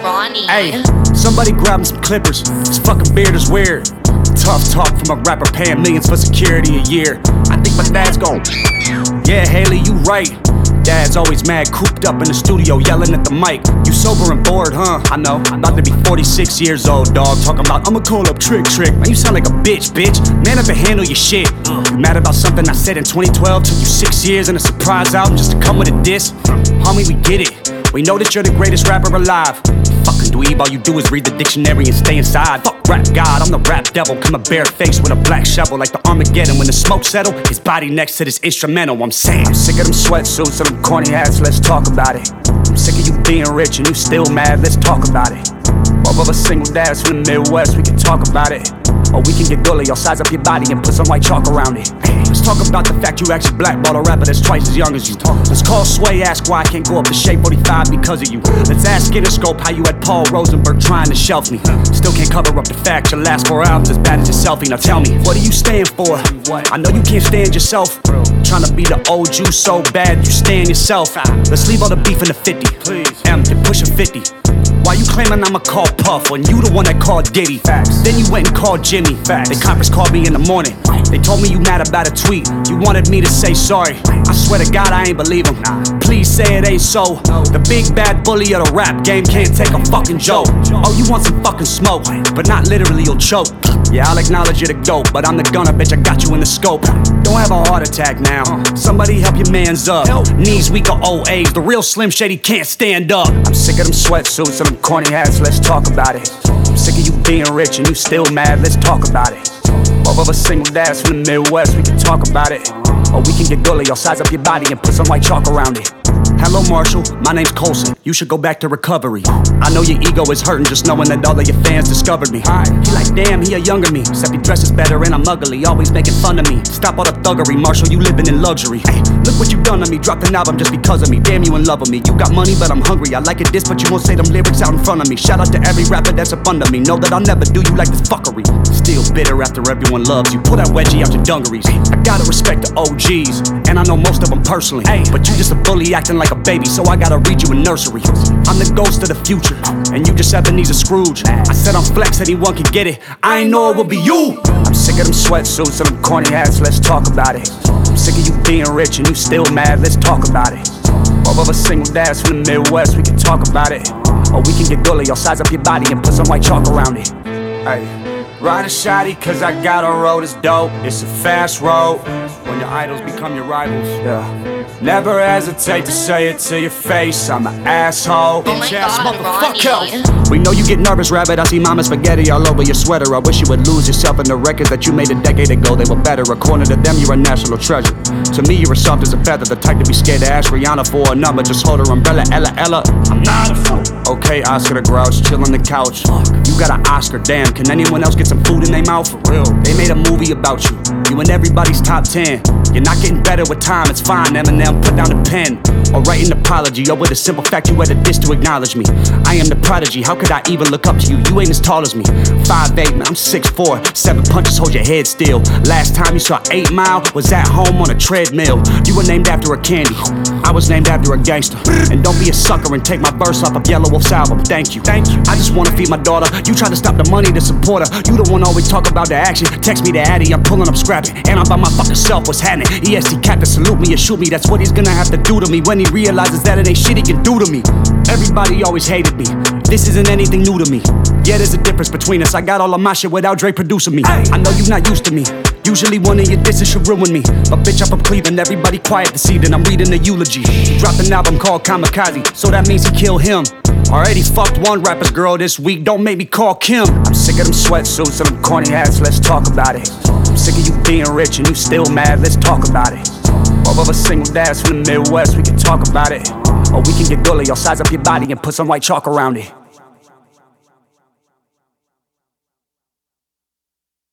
Ronnie. Hey, somebody grab him some clippers. This fucking beard is weird. Tough talk from a rapper paying millions for security a year. I think my dad's gone. Yeah, Haley, you right. Dad's always mad, cooped up in the studio, yelling at the mic. You sober and bored, huh? I know. About to be 46 years old, dog. Talking about, I'ma call up Trick. Man, you sound like a bitch. Man up and handle your shit. You mad about something I said in 2012? Took you 6 years and a surprise album just to come with a diss? Homie, we get it. We know that you're the greatest rapper alive. Fucking dweeb, all you do is read the dictionary and stay inside. Fuck rap god, I'm the rap devil. Come a bare face with a black shovel like the Armageddon. When the smoke settle, his body next to this instrumental. I'm saying, I'm sick of them sweatsuits and them corny hats, let's talk about it. I'm sick of you being rich and you still mad, let's talk about it. Both of us single dads from the Midwest, we can talk about it. Or we can get gully, I'll size up your body and put some white chalk around it. Let's talk about the fact you actually blackball a rapper that's twice as young as you. Let's call Sway, ask why I can't go up to Shape 45 because of you. Let's ask Interscope how you had Paul Rosenberg trying to shelf me. Still can't cover up the fact your last 4 albums as bad as your selfie. Now tell me, what are you stand for? I know you can't stand yourself. Trying to be the old you so bad you stand yourself. Let's leave all the beef in the 50. M, you're pushing 50. Why you claiming I'ma call Puff when you the one that called Diddy? Facts. Then you went and called Jimmy. Facts. They conference called me in the morning. They told me you mad about a tweet. You wanted me to say sorry. I swear to God I ain't believe him. Please say it ain't so. The big bad bully of the rap game can't take a fucking joke. Oh, you want some fucking smoke, but not literally, you'll choke. Yeah, I'll acknowledge you're the GOAT, but I'm the gunner, bitch, I got you in the scope. Don't have a heart attack now. Somebody help your mans up. Knees weak or old age, the real Slim Shady can't stand up. I'm sick of them sweatsuits and them corny hats, let's talk about it. I'm sick of you being rich and you still mad, let's talk about it. Both of us single dads from the Midwest, we can talk about it. Or we can get gully, I'll size up your body and put some white chalk around it. Hello Marshall, my name's Colson, you should go back to recovery. I know your ego is hurting just knowing that all of your fans discovered me. He like, damn, he a younger me, except he dresses better and I'm ugly, always making fun of me. Stop all the thuggery, Marshall, you living in luxury. Hey, look what you done to me, dropped an album just because of me. Damn, you in love with me, you got money but I'm hungry. I like it this but you won't say them lyrics out in front of me. Shout out to every rapper that's up under me, know that I'll never do you like this fuckery. Still bitter after everyone loves you, pull that wedgie out your dungarees. I gotta respect the OGs, and I know most of them personally. But you just a bully acting like a baby, so I gotta read you a nursery. I'm the ghost of the future, and you just Ebenezer Scrooge. I said I'm flex, anyone can get it, I ain't know it would be you. I'm sick of them sweatsuits and them corny hats, let's talk about it. I'm sick of you being rich and you still mad, let's talk about it. Both of us single dads from the Midwest, we can talk about it. Or we can get gully, I'll size up your body and put some white chalk around it. Hey, ride a shotty cause I got a road, it's dope, it's a fast road. When your idols become your rivals, yeah. Never hesitate to say it to your face, I'm an asshole. Oh my God, motherfucker. We know you get nervous, rabbit, I see mama spaghetti all over your sweater. I wish you would lose yourself in the records that you made a decade ago, they were better. According to them, you're a national treasure. To me, you're as soft as a feather, the type to be scared to ask Rihanna for a number. Just hold her umbrella, Ella. I'm not a fool. Okay, Oscar the Grouch, chill on the couch. You got an Oscar, damn, can anyone else get some food in their mouth? For real, they made a movie about you, you in everybody's top 10. You're not getting better with time, it's fine, Eminem, put down the pen. Or write an apology, or with a simple fact you had a diss to acknowledge me. I am the prodigy, how could I even look up to you? You ain't as tall as me, 5'8", man, I'm 6'4", 7 punches hold your head still. Last time you saw 8 Mile was at home on a treadmill. You were named after a candy, I was named after a gangster. And don't be a sucker and take my verse off of Yellow Wolf's album, thank you. I just wanna feed my daughter, you try to stop the money to support her. You the one always talk about the action, text me the Addy, I'm pulling up scrapping. And I'm by my fucking self, what's happening? EST captain, salute me or shoot me, that's what he's gonna have to do to me when he realizes that it ain't shit he can do to me. Everybody always hated me, this isn't anything new to me. Yeah, there's a difference between us, I got all of my shit without Dre producing me. I know you're not used to me, usually one of your disses should ruin me. But bitch, I'm from Cleveland, everybody quiet this evening, I'm reading the eulogy. He dropped an album called Kamikaze, so that means he killed him. Already fucked one rapper's girl this week, don't make me call Kim. I'm sick of them sweatsuits and them corny hats, let's talk about it. I'm sick of you being rich and you still mad, let's talk about it. Both of us single dads from the Midwest, we can talk about it. Or we can get gully, I'll size up your body and put some white chalk around it.